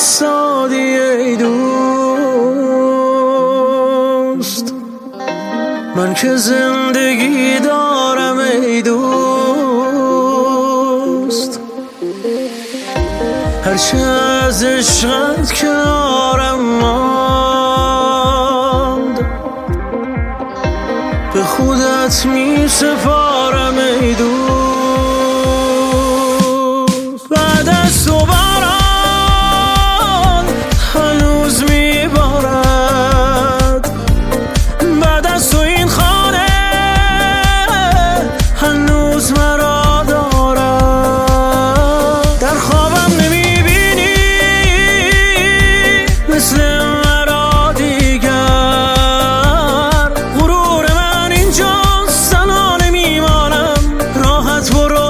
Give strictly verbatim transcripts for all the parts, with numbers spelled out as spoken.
ایستادی ای دوست، من که زندگی دارم ای دوست. هرچه از عشقت کنارم ماند، به خودت می سپارم ای دوست. بعد از تو باران هنوز می بارد، بعد از تو این خانه هنوز مرا دارد. در خوابم نمی بینی مثل مرا دیگر، غرور من اینجاست تنها نمیمانم، راحت برو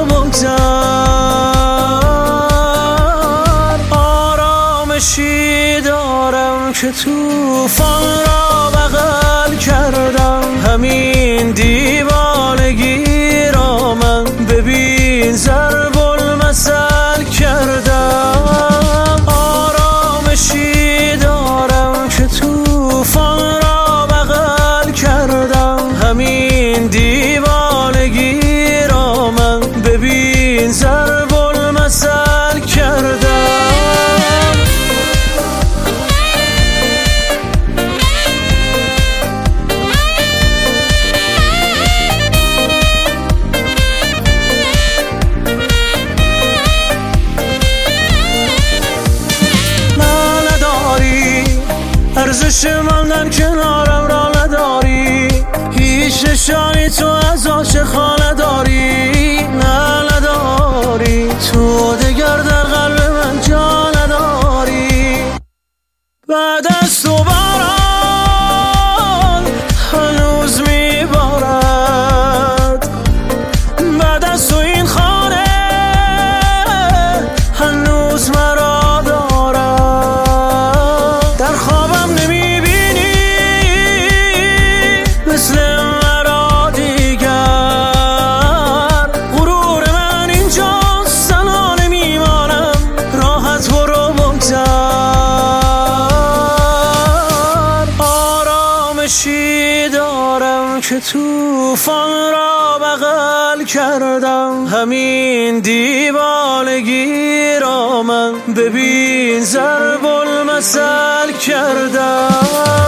بگذر. آرامشی دارم که طوفان را بغل کردم، همین دیوانگی را من ببین ضرب المثل کردم. آرامشی دارم که طوفان را بغل کردم، همین دیوانگی را من ببین ضرب المثل کردم. ارزش ماندن کنارم را نداری، هیچ نشانی تو از عاشقان نداری، نه نداری. تو دگر در قلب من جا نداری. بعد از تو باران هنوز می بارد، بعد از تو این خانه هنوز مرا دارد. در خوابم نمی بینی مثل مرا دیگر، غرور من اینجاست تنها نمیمانم، راحت برو بگذر. آرامشی دارم که طوفان را بغل کردم، همین دیوانگی را من ببین ضرب المثل کردم.